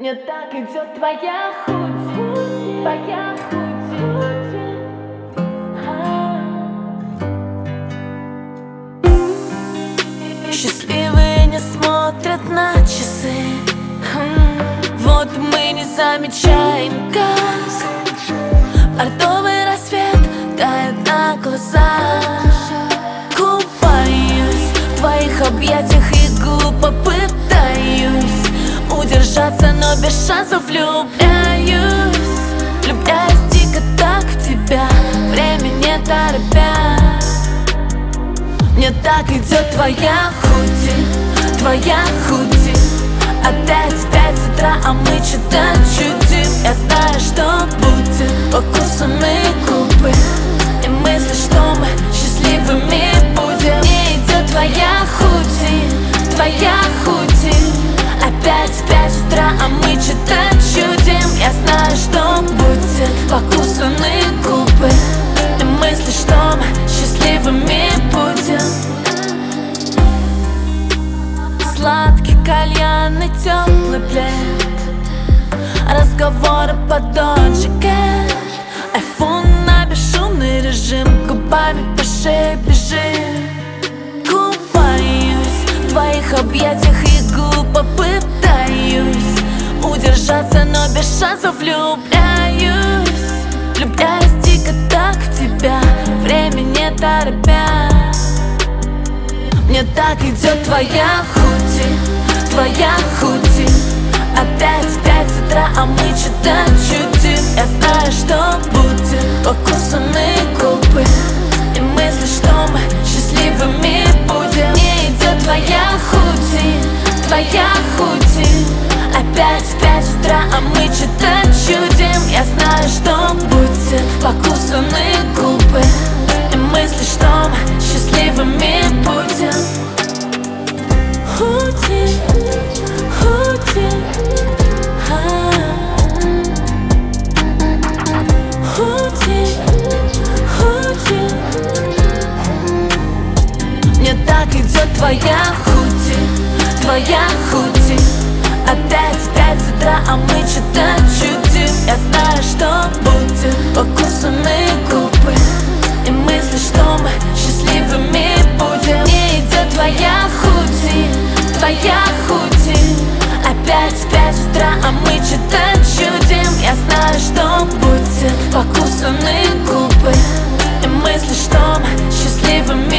Мне так идет твоя худи, твоя худи. Счастливые не смотрят на часы. Вот мы не замечаем, как бордовый рассвет тает на глазах. Купаюсь в твоих объятиях и глупо пытаюсь удержаться, но без шансов влюбляюсь. Влюбляюсь дико так в тебя, время не торопя. Мне так идет твоя худи, твоя худи. Опять в 5 утра, а мы что-то чудим. Я знаю, что будет покусанные губы и мысли, что мы счастливыми будем. Мне идет твоя худи, твоя худи. Опять в 5 утра, а мы что-то чудим. Я знаю, что будет покусанные губы и мысли, что мы счастливыми будем. Сладкий кальян и теплый плед, разговоры по Doja Cat. Айфон на бесшумный режим, губами по шее бежим. Купаюсь в твоих объятиях и глупо пытаюсь удержаться, но без шансов влюбляюсь. Влюбляюсь дико так в тебя, время не торопя. Мне так идет твоя худи, твоя худи. Опять в 5 утра, а мы что-то чудим. Я знаю, что будет покусанные губы и мысли, что мы счастливыми будем. Мне идет твоя худи, твоя худи. Опять в 5 утра, а мы что-то чудим. Я знаю, что будет покусанные губы и мысли, что мы счастливыми будем. Худи, худи, худи, худи. Мне так идет твоя худи, твоя худи. Опять в 5 утра, а мы что-то чудим. Я знаю, что будет покусанные губы и мысли, что мы счастливыми будем. Мне идет твоя худи, твоя худи. Опять в 5 утра, а мы что-то чудим. Я знаю, что будет покусанные губы и мысли, что мы счастливыми